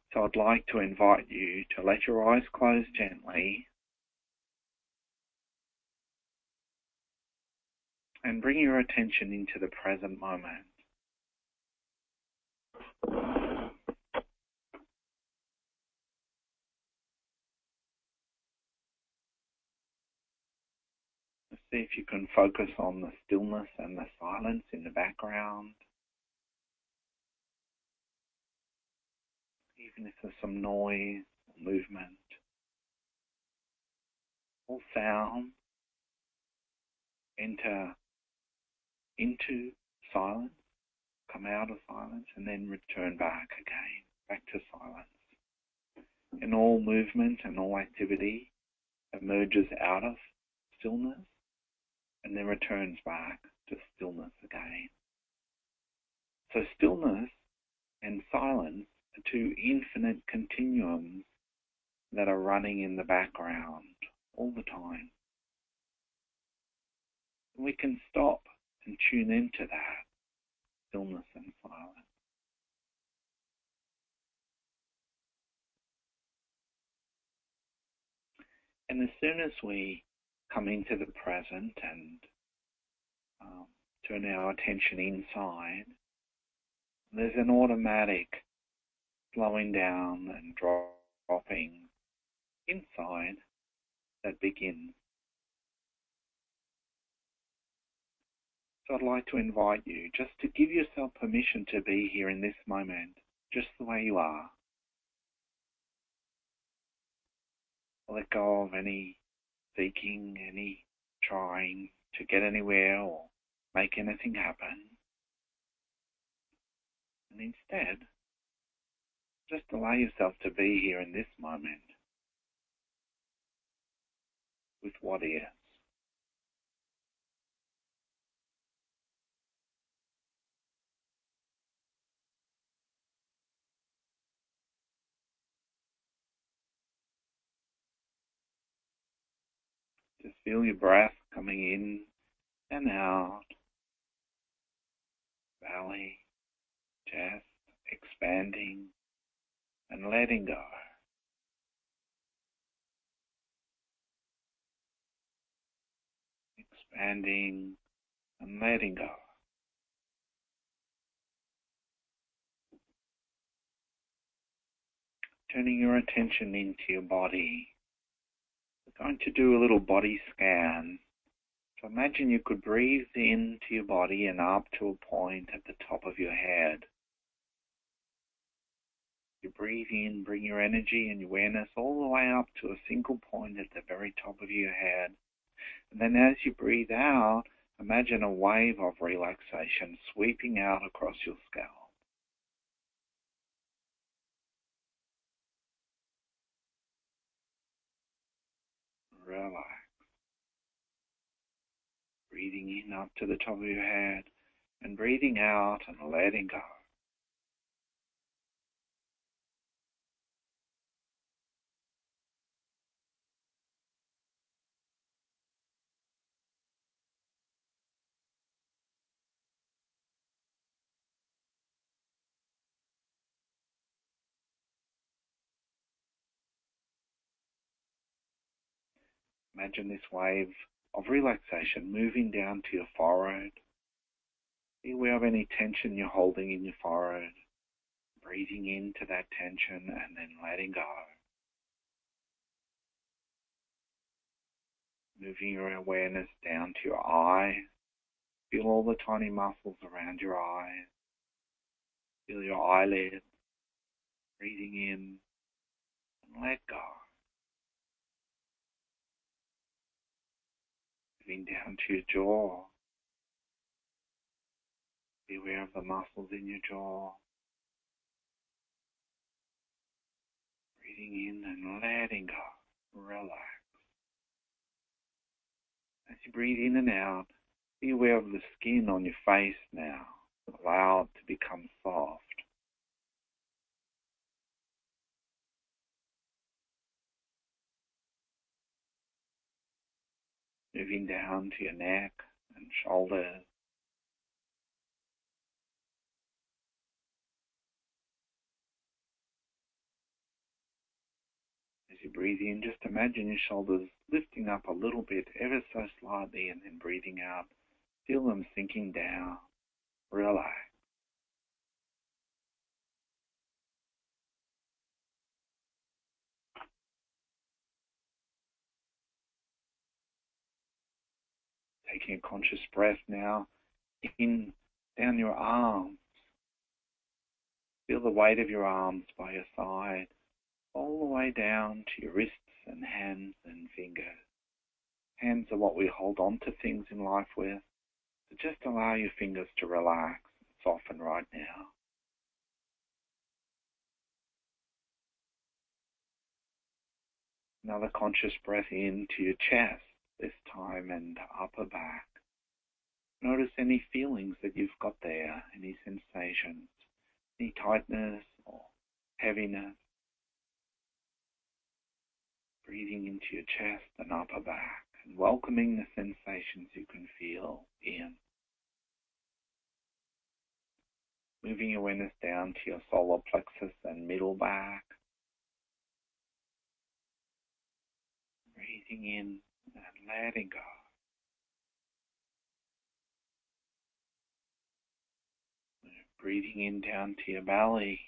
So I'd like to invite you to let your eyes close gently and bring your attention into the present moment. See if you can focus on the stillness and the silence in the background. Even if there's some noise or movement, all sound enter into silence, come out of silence, and then return back again, back to silence. And all movement and all activity emerges out of stillness and then returns back to stillness again. So stillness and silence are two infinite continuums that are running in the background all the time. And we can stop and tune into that stillness and silence. And as soon as we come into the present and turn our attention inside, there's an automatic slowing down and dropping inside that begins. So I'd like to invite you just to give yourself permission to be here in this moment, just the way you are. Let go of any seeking, any trying to get anywhere or make anything happen. And instead, just allow yourself to be here in this moment with what is. Just feel your breath coming in and out, belly, chest, expanding and letting go. Expanding and letting go. Turning your attention into your body. We're going to do a little body scan. So imagine you could breathe into your body and up to a point at the top of your head. You breathe in, bring your energy and your awareness all the way up to a single point at the very top of your head. And then as you breathe out, imagine a wave of relaxation sweeping out across your scalp. Relax. Breathing in up to the top of your head and breathing out and letting go. Imagine this wave of relaxation moving down to your forehead. Be aware of any tension you're holding in your forehead. Breathing into that tension and then letting go. Moving your awareness down to your eyes. Feel all the tiny muscles around your eyes. Feel your eyelids. Breathing in and let go. Moving down to your jaw. Be aware of the muscles in your jaw. Breathing in and letting go. Relax. As you breathe in and out, be aware of the skin on your face now. Allow it to become soft. Moving down to your neck and shoulders. you breathe in, just imagine your shoulders lifting up a little bit, ever so slightly, and then breathing out. Feel them sinking down. Relax. Taking a conscious breath now in down your arms. Feel the weight of your arms by your side, all the way down to your wrists and hands and fingers. Hands are what we hold on to things in life with. So just allow your fingers to relax and soften right now. Another conscious breath into your chest, this time, and upper back. Notice any feelings that you've got there, any sensations, any tightness or heaviness. Breathing into your chest and upper back and welcoming the sensations you can feel in. Moving your awareness down to your solar plexus and middle back. Breathing in and letting go. Breathing in down to your belly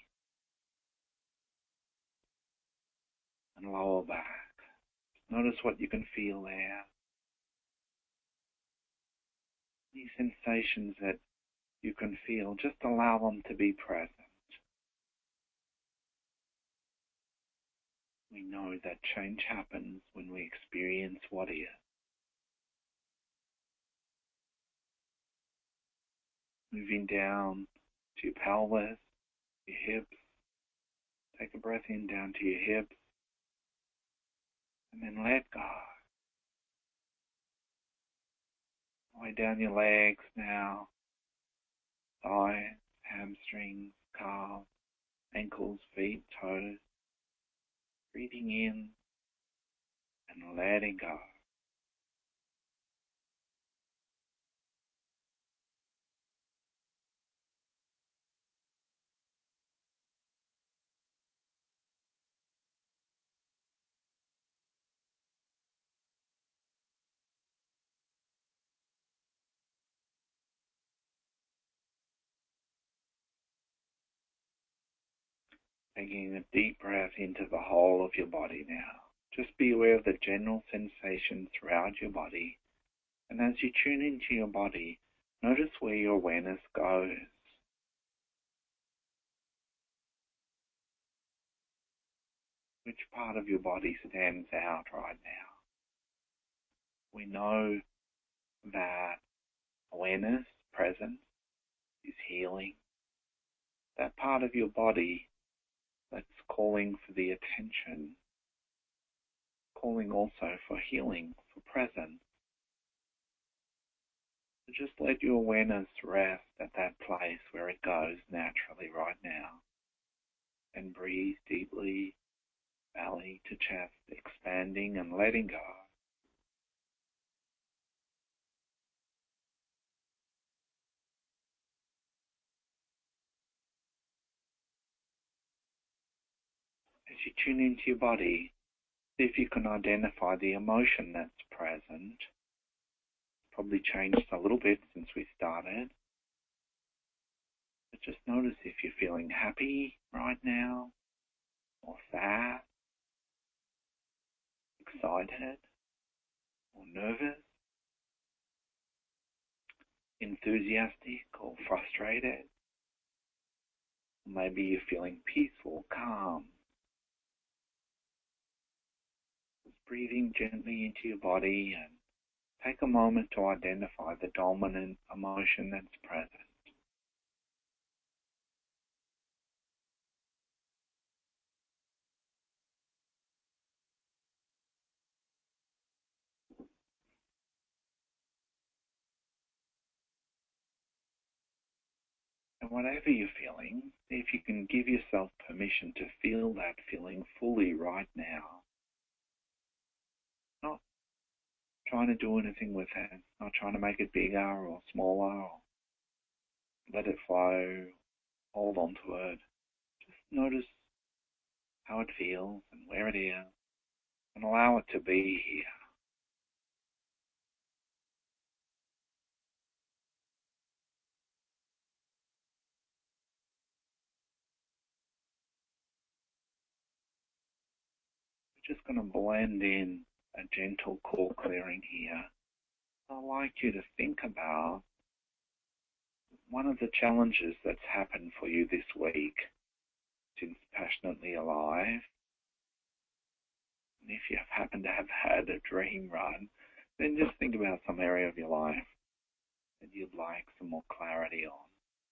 and lower back. Notice what you can feel there. These sensations that you can feel, just allow them to be present. We know that change happens when we experience what is. Moving down to your pelvis, your hips. Take a breath in down to your hips. And then let go. Way down your legs now. Thighs, hamstrings, calves, ankles, feet, toes. Breathing in and letting go. Taking a deep breath into the whole of your body now. Just be aware of the general sensations throughout your body. And as you tune into your body, notice where your awareness goes. Which part of your body stands out right now? We know that awareness, presence, is healing. That part of your body that's calling for the attention, calling also for healing, for presence. So just let your awareness rest at that place where it goes naturally right now. And breathe deeply, belly to chest, expanding and letting go. As you tune into your body, see if you can identify the emotion that's present. Probably changed a little bit since we started. But just notice if you're feeling happy right now, or sad, excited, or nervous, enthusiastic or frustrated. Maybe you're feeling peaceful, calm. Just breathing gently into your body and take a moment to identify the dominant emotion that's present. And whatever you're feeling, see if you can give yourself permission to feel that feeling fully right now. Not trying to do anything with it, not trying to make it bigger or smaller, or let it flow, hold on to it. Just notice how it feels and where it is. and allow it to be here. We're just going to blend in a gentle core clearing here. I'd like you to think about one of the challenges that's happened for you this week since Passionately Alive. And if you happen to have had a dream run, then just think about some area of your life that you'd like some more clarity on.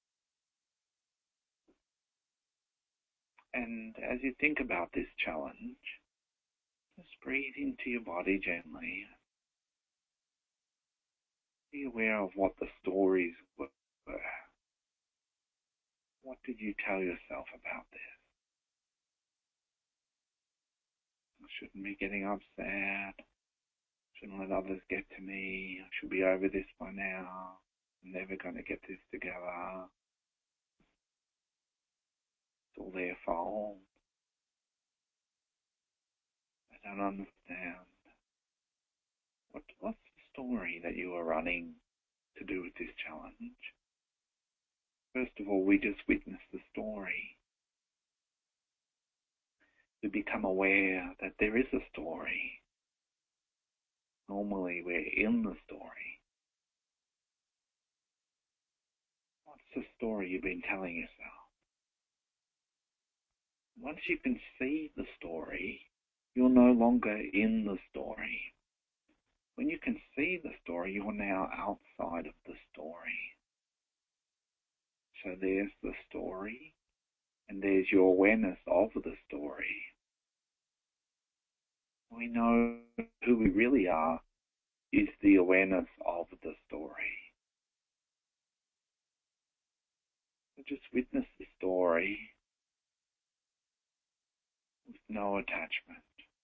And as you think about this challenge, just breathe into your body gently. Be aware of what the stories were. What did you tell yourself about this? I shouldn't be getting upset. Shouldn't let others get to me. I should be over this by now. I'm never going to get this together. It's all their fault. I don't understand. What's the story that you are running to do with this challenge? First of all, we just witness the story. We become aware that there is a story. Normally, we're in the story. What's the story you've been telling yourself? Once you can see the story, you're no longer in the story. When you can see the story, you are now outside of the story. So there's the story, and there's your awareness of the story. We know who we really are is the awareness of the story. So just witness the story with no attachment.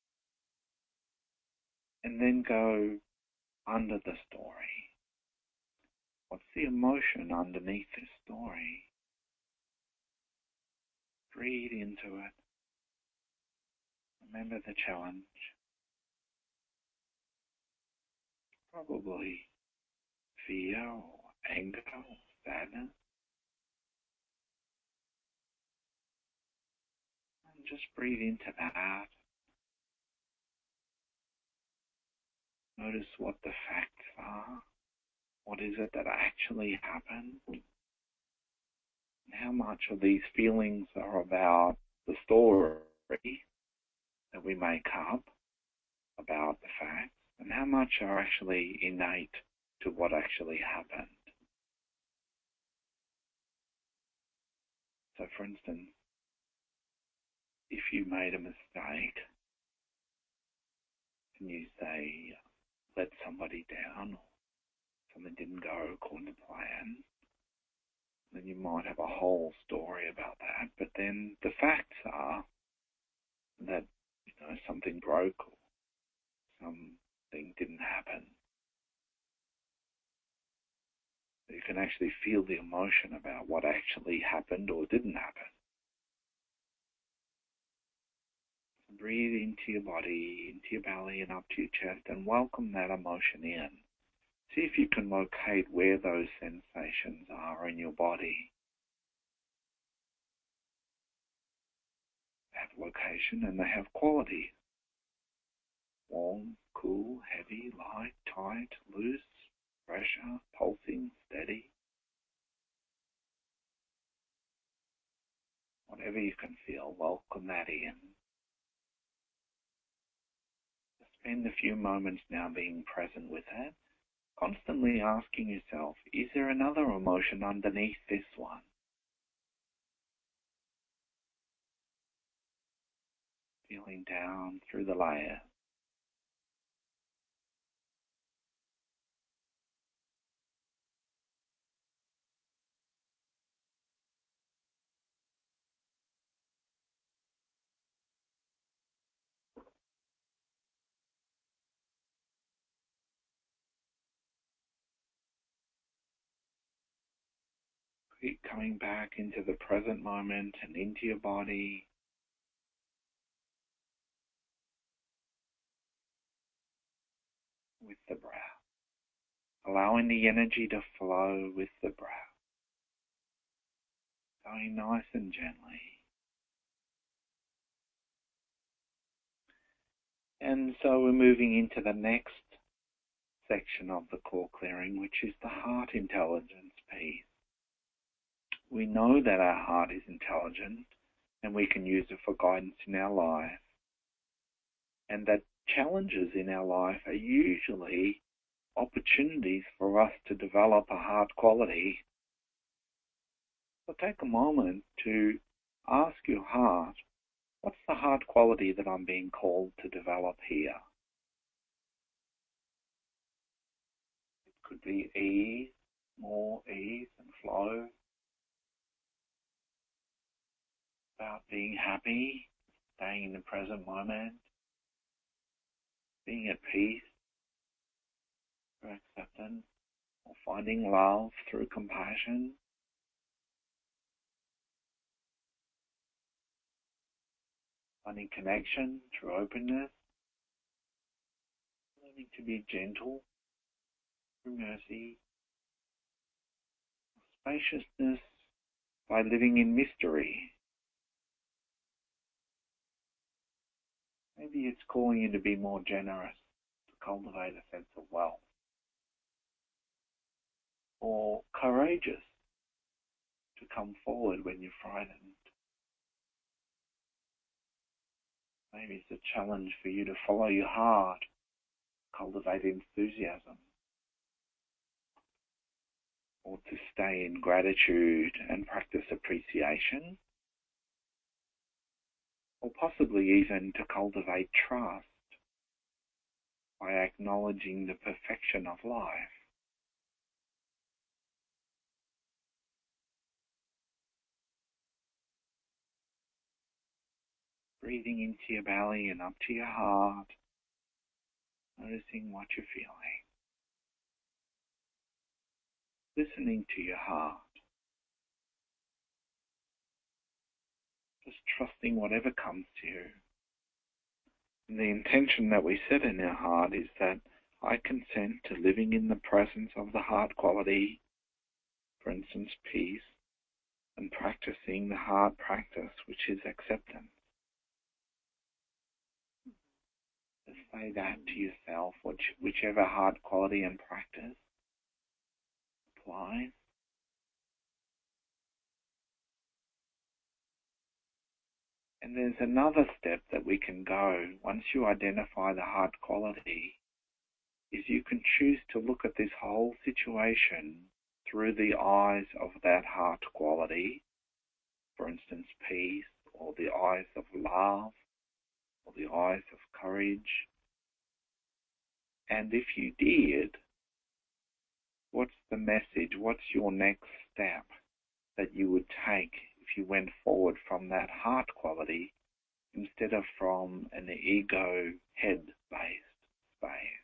And then go under the story. What's the emotion underneath this story? Breathe into it. Remember the challenge. Probably fear or anger or sadness. And just breathe into that. Notice what the facts are. What is it that actually happened? And how much of these feelings are about the story that we make up about the facts, and how much are actually innate to what actually happened. So for instance, if you made a mistake and you say, let somebody down, or something didn't go according to plan, then you might have a whole story about that. But then the facts are that, something broke or something didn't happen. You can actually feel the emotion about what actually happened or didn't happen. Breathe into your body, into your belly and up to your chest, and welcome that emotion in. See if you can locate where those sensations are in your body. They have location and they have quality. Warm, cool, heavy, light, tight, loose, pressure, pulsing, steady. Whatever you can feel, welcome that in. Spend a few moments now being present with that, constantly asking yourself, is there another emotion underneath this one? Feeling down through the layers. Keep coming back into the present moment and into your body. with the breath, allowing the energy to flow with the breath, going nice and gently. And so we're moving into the next section of the core clearing, which is the heart intelligence piece. We know that our heart is intelligent and we can use it for guidance in our life, and that challenges in our life are usually opportunities for us to develop a heart quality. So take a moment to ask your heart, what's the heart quality that I'm being called to develop here? It could be ease, more ease and flow, about being happy, staying in the present moment, being at peace through acceptance, or finding love through compassion. Finding connection through openness, learning to be gentle through mercy, spaciousness by living in mystery. Maybe it's calling you to be more generous, to cultivate a sense of wealth, or courageous, to come forward when you're frightened. Maybe it's a challenge for you to follow your heart, cultivate enthusiasm, or to stay in gratitude and practice appreciation, or possibly even to cultivate trust by acknowledging the perfection of life. Breathing into your belly and up to your heart, noticing what you're feeling. Listening to your heart. Just trusting whatever comes to you. And the intention that we set in our heart is that I consent to living in the presence of the heart quality, for instance, peace, and practicing the heart practice, which is acceptance. Just say that to yourself, whichever heart quality and practice applies. And there's another step that we can go once you identify the heart quality, is you can choose to look at this whole situation through the eyes of that heart quality, for instance, peace, or the eyes of love, or the eyes of courage. And if you did, what's the message? What's your next step that you would take if you went forward from that heart quality instead of from an ego head-based space?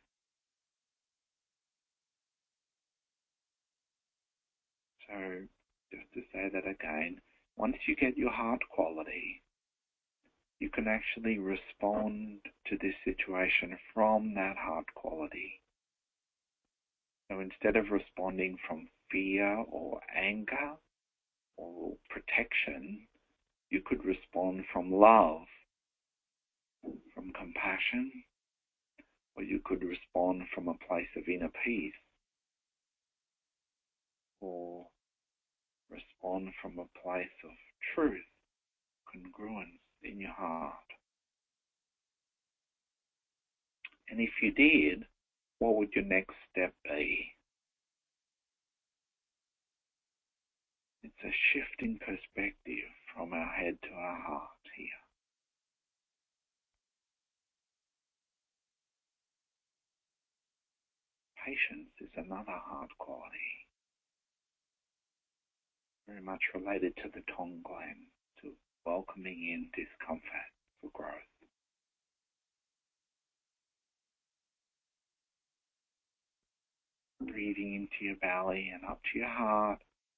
So just to say that again, once you get your heart quality, you can actually respond to this situation from that heart quality. So instead of responding from fear or anger or protection, you could respond from love, from compassion, or you could respond from a place of inner peace, or respond from a place of truth, congruence in your heart. And if you did, what would your next step be? It's a shift in perspective from our head to our heart here. Patience is another heart quality, very much related to the Tonglen, to welcoming in discomfort for growth. Breathing into your belly and up to your heart,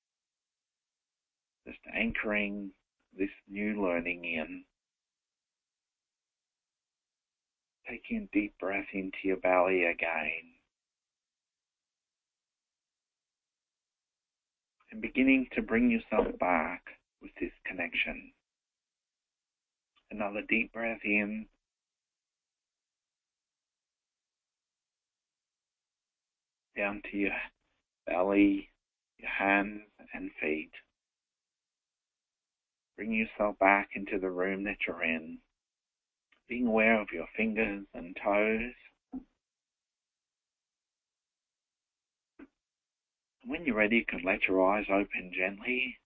just anchoring this new learning in. Taking a deep breath into your belly again, and beginning to bring yourself back with this connection. Another deep breath in. Down to your belly, your hands and feet. Bring yourself back into the room that you're in, being aware of your fingers and toes. And when you're ready, you can let your eyes open gently.